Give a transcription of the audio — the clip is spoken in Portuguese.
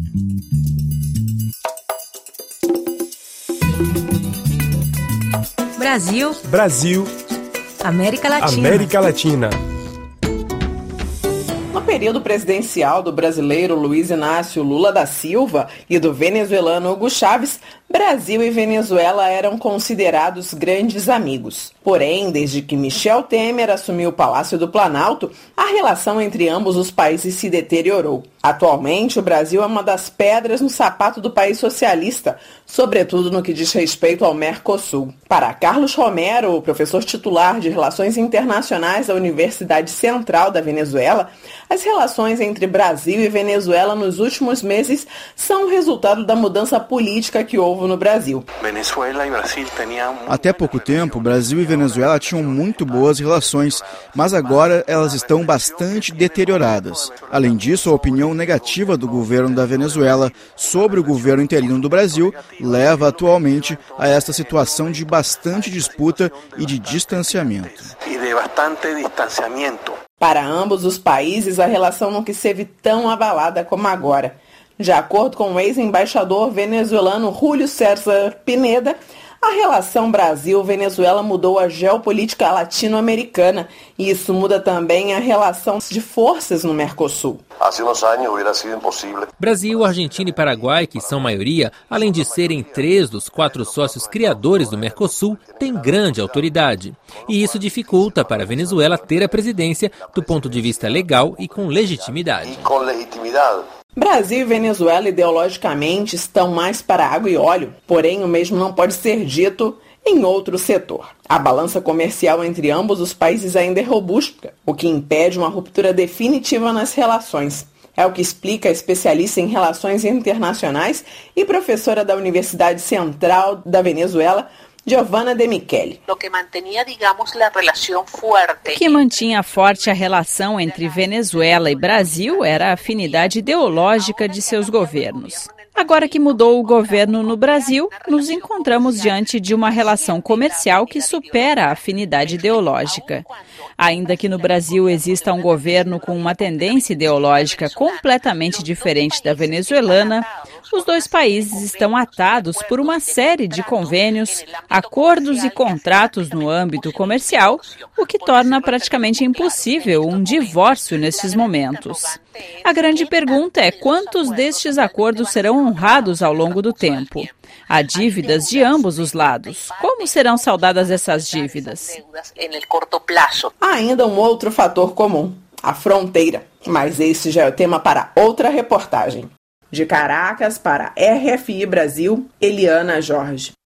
Brasil. América Latina. No período presidencial do brasileiro Luiz Inácio Lula da Silva e do venezuelano Hugo Chávez, Brasil e Venezuela eram considerados grandes amigos. Porém, desde que Michel Temer assumiu o Palácio do Planalto, a relação entre ambos os países se deteriorou. Atualmente, o Brasil é uma das pedras no sapato do país socialista, sobretudo no que diz respeito ao Mercosul. Para Carlos Romero, professor titular de Relações Internacionais da Universidade Central da Venezuela, as relações entre Brasil e Venezuela nos últimos meses são resultado da mudança política que houve no Brasil. Até pouco tempo, Brasil e Venezuela tinham muito boas relações, mas agora elas estão bastante deterioradas. Além disso, a opinião negativa do governo da Venezuela sobre o governo interino do Brasil leva atualmente a esta situação de bastante disputa e de distanciamento. Para ambos os países, a relação nunca esteve tão abalada como agora. De acordo com o ex-embaixador venezuelano Julio César Pineda, a relação Brasil-Venezuela mudou a geopolítica latino-americana e isso muda também a relação de forças no Mercosul. Brasil, Argentina e Paraguai, que são maioria, além de serem 3 dos 4 sócios criadores do Mercosul, têm grande autoridade. E isso dificulta para a Venezuela ter a presidência do ponto de vista legal e com legitimidade. Brasil e Venezuela ideologicamente estão mais para água e óleo, porém o mesmo não pode ser dito em outro setor. A balança comercial entre ambos os países ainda é robusta, o que impede uma ruptura definitiva nas relações. É o que explica a especialista em relações internacionais e professora da Universidade Central da Venezuela, Giovanna De Michele. O que mantinha forte a relação entre Venezuela e Brasil era a afinidade ideológica de seus governos. Agora que mudou o governo no Brasil, nos encontramos diante de uma relação comercial que supera a afinidade ideológica. Ainda que no Brasil exista um governo com uma tendência ideológica completamente diferente da venezuelana, os dois países estão atados por uma série de convênios, acordos e contratos no âmbito comercial, o que torna praticamente impossível um divórcio nestes momentos. A grande pergunta é quantos destes acordos serão honrados ao longo do tempo. Há dívidas de ambos os lados. Como serão saldadas essas dívidas? Há ainda um outro fator comum, a fronteira. Mas esse já é o tema para outra reportagem. De Caracas para RFI Brasil, Eliana Jorge.